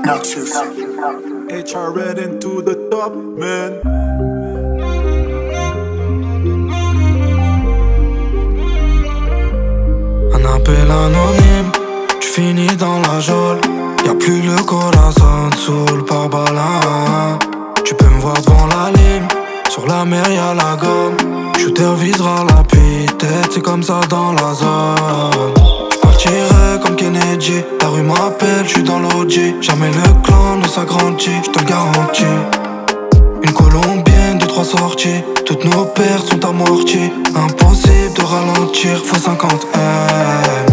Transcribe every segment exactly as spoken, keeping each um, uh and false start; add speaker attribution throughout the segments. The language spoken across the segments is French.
Speaker 1: Noxious.
Speaker 2: H R red into the top, man.
Speaker 3: Un appel anonyme, tu finis dans la geôle. Y'a plus le corazon sous le pare-balin. Tu peux me voir devant la ligne, sur la mer y'a la gomme. Shooter visera la pluie, tête c'est comme ça dans la zone. J'partirai comme Kennedy, la rue m'appelle, j'suis dans l'O G. Jamais le clan ne s'agrandit, j'te le garantis. Une colombienne, deux, trois sorties. Toutes nos pertes sont amorties. Impossible de ralentir, faut cinquante M.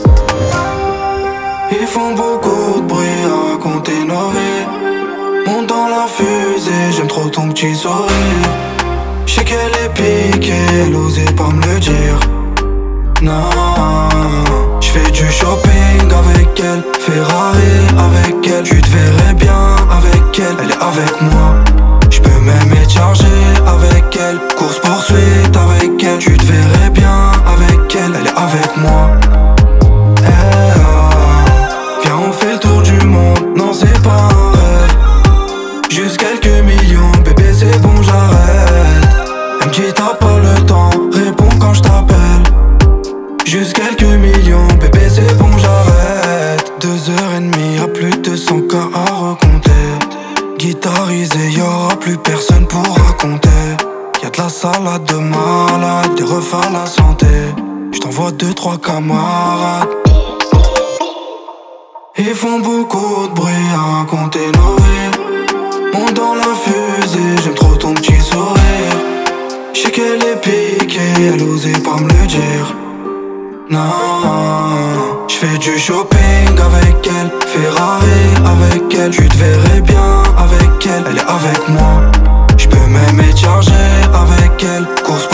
Speaker 3: Ils font beaucoup de bruit à raconter nos vies. Monte dans la fusée, j'aime trop ton petit sourire. J'sais qu'elle est piquée, elle osait pas me le dire. Non, j'fais du shopping avec elle, Ferrari avec elle. Tu te verrais bien avec elle, elle est avec moi. J'peux même être chargé avec elle, course poursuite avec elle. Tu te verrais bien avec elle, elle est avec moi. Hey, oh. Viens on fait le tour du monde, non c'est pas un rêve. Juste quelques millions, bébé c'est bon j'arrête. Elle me dit t'as pas le temps, réponds quand je t'appelle. Juste quelques millions, bébé c'est bon j'arrête. Deux heures et demie, y'a plus de cent K à recompter. Guitarisé, y'aura plus personne pour raconter. Y'a de la salade de malade, des refs à la santé. J't'envoie deux, trois camarades. Ils font beaucoup de bruit à raconter nos vies. Monte dans la fusée, j'aime trop ton petit sourire. J'sais qu'elle est piquée, elle osait pas me le dire. Non, j'fais du shopping avec elle, Ferrari avec elle. Tu te verrais bien avec elle, elle est avec moi. J'peux même être chargé avec elle, course